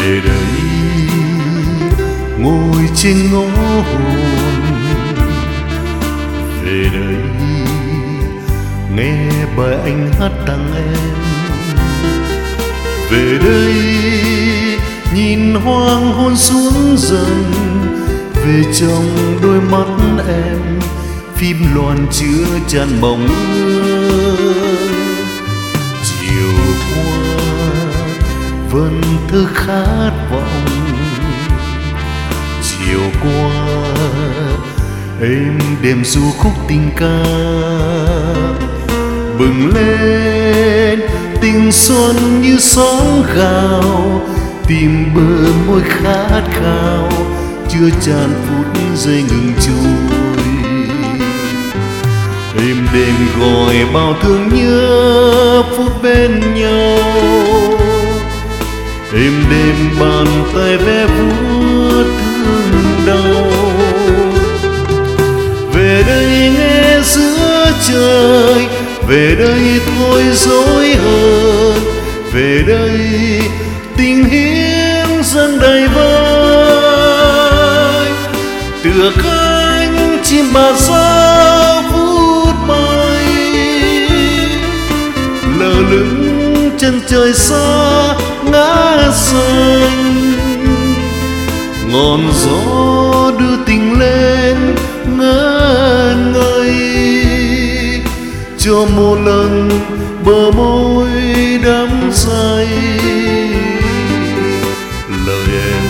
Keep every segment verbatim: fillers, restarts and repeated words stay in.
về đây ngồi trên ngõ hồn, về đây nghe bài anh hát tặng em, về đây nhìn hoang hôn xuống dần, về trong đôi mắt em phim loàn chứa tràn mộng mơ. Chiều qua vần thơ khát vọng, chiều qua êm đềm du khúc tình ca, bừng lên tình xuân như sóng gào, tìm bờ môi khát khao chưa tràn phút giây ngừng trôi. Êm đêm gọi bao thương nhớ phút bên nhau, êm đêm bàn tay ve vuốt thương đau. Về đây nghe giữa trời, về đây thôi dối hơn, về đây tình hiến dần đầy vơi. Tựa cánh chim bà sao vút bay, lờ lững chân trời xa ngã xanh. Ngọn gió đưa tình lên ngân ngây, cho một lần bờ môi đắm say. Lời em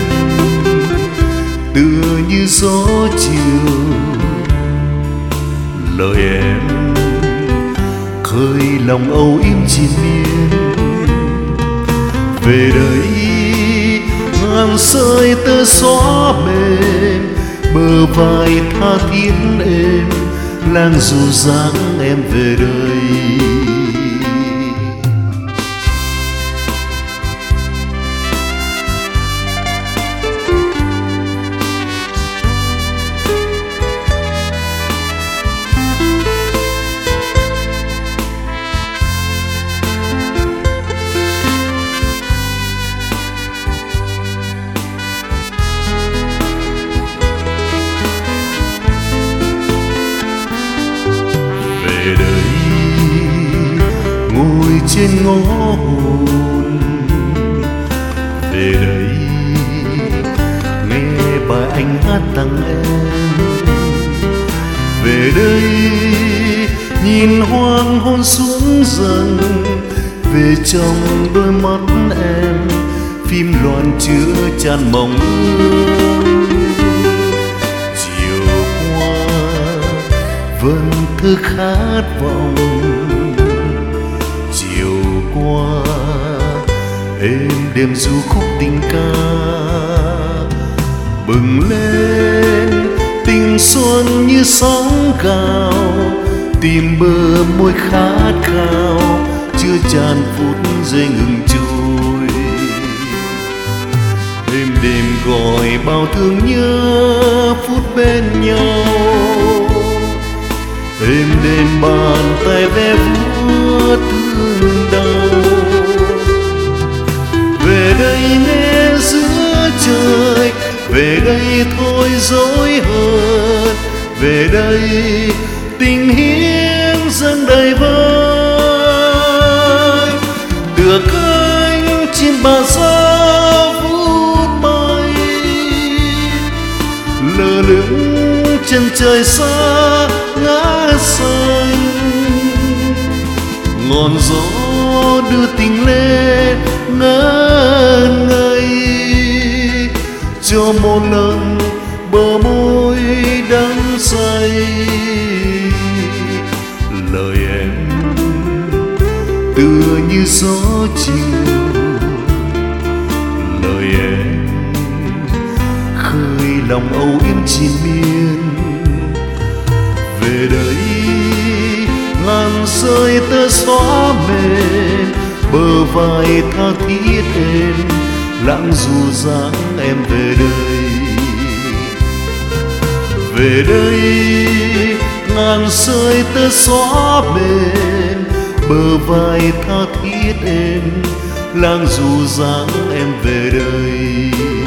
tựa như gió chiều, lời em khơi lòng âu yếm triền miên. Về đây ngàn sợi tơ xóa mềm, bờ vai tha thiết êm, lang dù dáng em về đây. Về đây ngồi trên ngõ hồn, về đây nghe bài anh hát tặng em, về đây nhìn hoang hôn xuống dần, về trong đôi mắt em phim loàn chứa tràn mộng mơ. Chiều qua vần thơ khát vọng, chiều qua êm đềm du khúc tình ca, bừng lên tình xuân như sóng gào, tìm bờ môi khát khao chưa tràn phút giây ngừng trôi. Êm đêm gọi bao thương nhớ phút bên nhau, êm đêm bàn tay ve vuốt thương đau. Về đây nghe giữa trời, về đây thôi dối hơn, về đây tình hiến dần đầy vơi. Tựa cánh chim bà sao vút bay, lờ lững chân trời xa ngã xanh. Ngọn gió đưa tình lên ngân ngây, cho một lần bờ môi đắng say. Lời em tựa như gió chiều, lời em khơi lòng âu yếm triền miên. Về đây ngàn sợi tơ xóa mềm, bờ vai tha thiết êm, lãng du dáng em về đây. Về đây ngàn sợi tơ xóa mềm, bờ vai tha thiết êm, lang du dáng em về đây.